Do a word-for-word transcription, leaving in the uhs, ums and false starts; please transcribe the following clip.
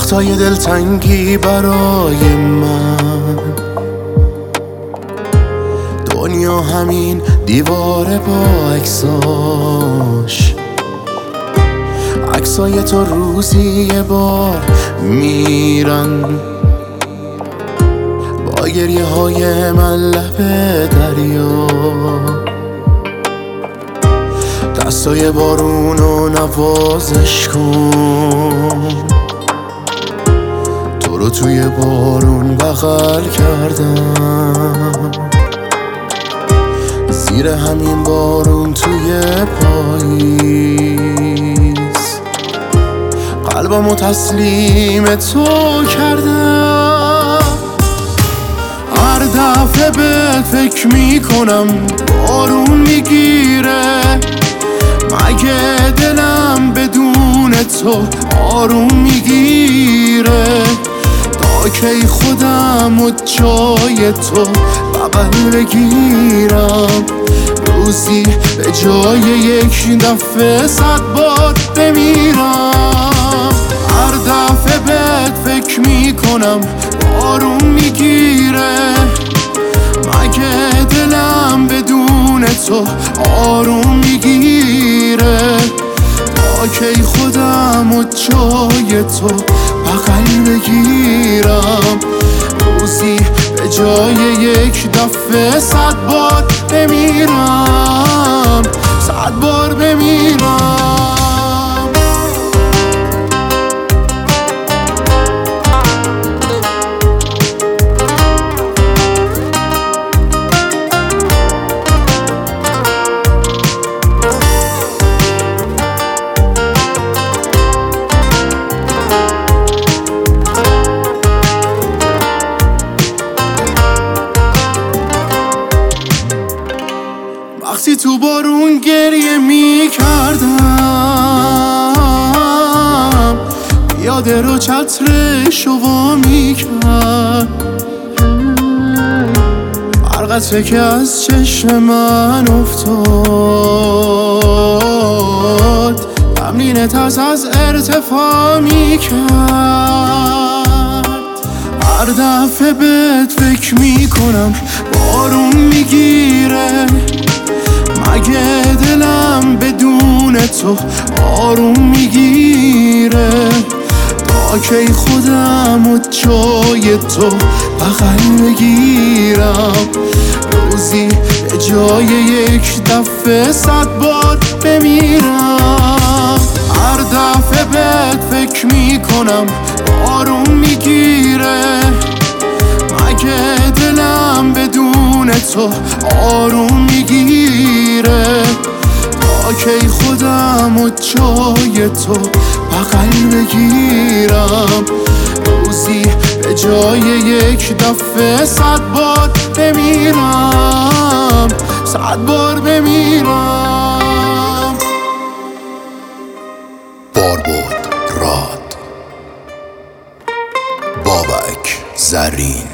عکسای دلتنگی برای من، دنیا همین دیواره با عکساش. عکسای تو روزی یه بار میرن، با گریه های من لب دریا. دستای بارونو نوازش کن، تو رو توی بارون بغل کردم. زیر همین بارون توی پاییز قلبمو تسلیم تو کردم. هر دفعه بهت فکر میکنم بارون میگیره، مگه دلم بدون تو آروم میگیره؟ تا کی خودم و جای تو بغل بگیرم، روزی به جای یک دفعه صد بار بمیرم. هر دفعه بهت فکر میکنم بارون میگیره، مگه دلم بدون تو آروم میگیره؟ تا کی خودم و جای تو بغل بگیرم، روزی به جای یک دفعه صد بار بمیرم، صد بار بمیرم. وقتی تو بارون گریه می کردم، یاده رو چترش رو وا می کرد. هر قطره که از چشم من افتاد، تمرین ترس از ارتفاع می کرد. هر دفعه بهت فکر می کنم بارون میگیره، مگه دلم بدون تو آروم میگیره؟ تا کی خودم و جای تو بغل بگیرم، روزی به جای یک دفعه صد بار بمیرم. هر دفعه بهت فکر میکنم بارون میگیره، مگه دلم بدون تو آروم میگیره؟ تا کی خودم و جای تو بغل بگیرم، روزی به جای یک دفعه صد بار بمیرم، صد بار بمیرم. باربود راد، بابک زرین.